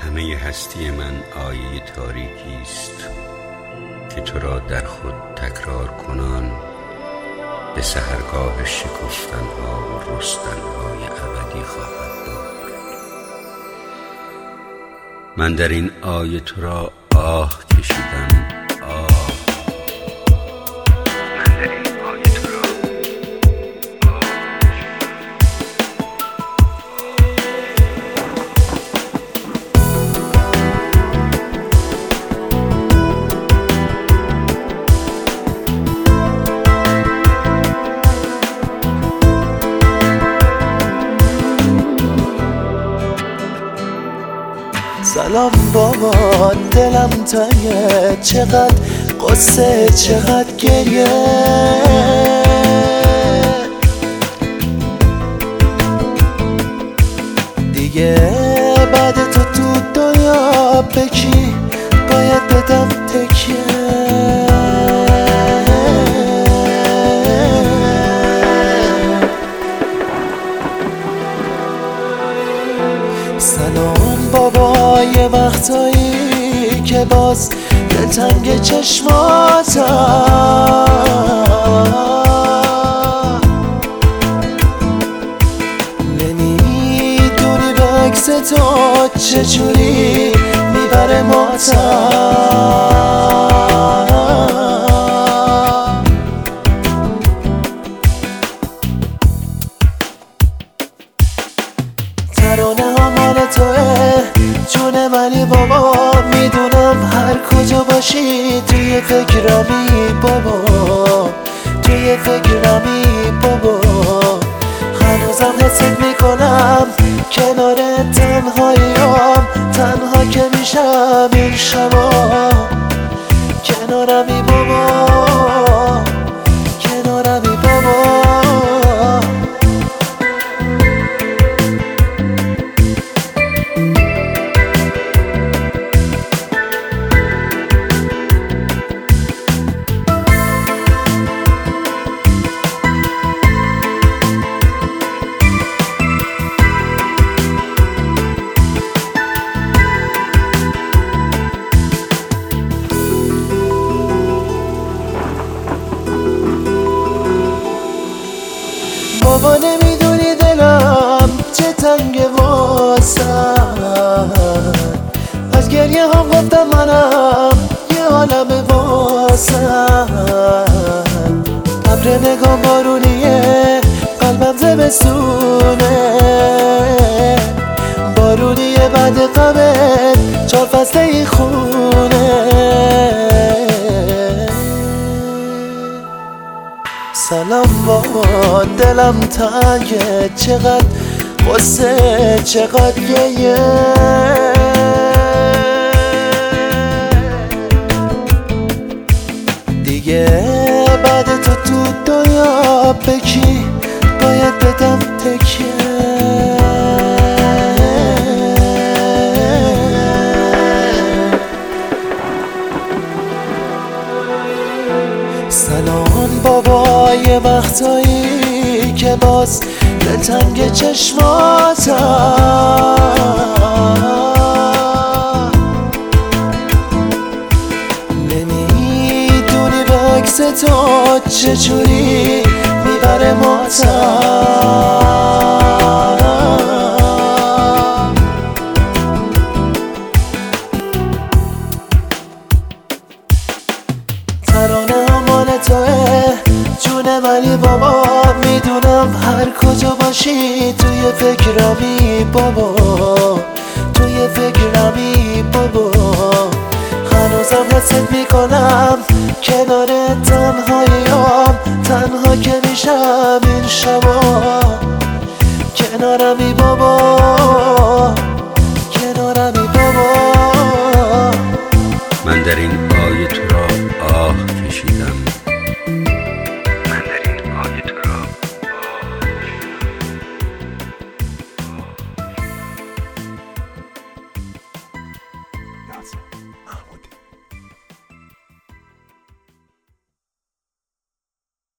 همه هستی من آیه تاریکی است که تو را در خود تکرار کنان به سحرگاه شکفتنها و رستنهای ابدی خواهد برد. من در این آیه تو را آه کشیدم، آه. من در این آیه تو را سلام بابا، دلم تنگه، چقدر قصه چقدر گریه. دیگه بعد تو دنیا به کی باید بدم تکیه؟ سلام بابا، یه وقتایی که باز دلتنگ چشماتم، نمیدونی به عکس تو چجوری میبره ماتم. ترانه ها مال توه جون منی بابا، میدونم هر کجا باشی توی فکرمی بابا، توی فکرمی بابا. هنوزم حست میکنم کنار تنهاییام، تنها که میشم این شبا. کنارمی بابا، کنارمی بابا. بابا نمیدونی دلم چه تنگه واسم، از گریه هم گفتم منم یه عالمه واسم. ابر نگاه بارونیه، قلبم زمستونه، بارونیه بعد غمت 4 فصل این خونه. سلام بابا، دلم تنگه، چقدر قصه چقدر گریه. دیگه بعد تو دنیا به کی باید بدم تکیه؟ سلام بابا، یه وقتایی که باز دلتنگ چشماتم، نمیدونی به عکس تو چجوری میبره ماتم. ترانه مال توه جون منی بابا، میدونم هر کجا باشی توی فکرمی بابا، توی فکرمی بابا. هنوزم حست میکنم کنار تنهاییام، تنها که میشم این شبا. کنارمی بابا.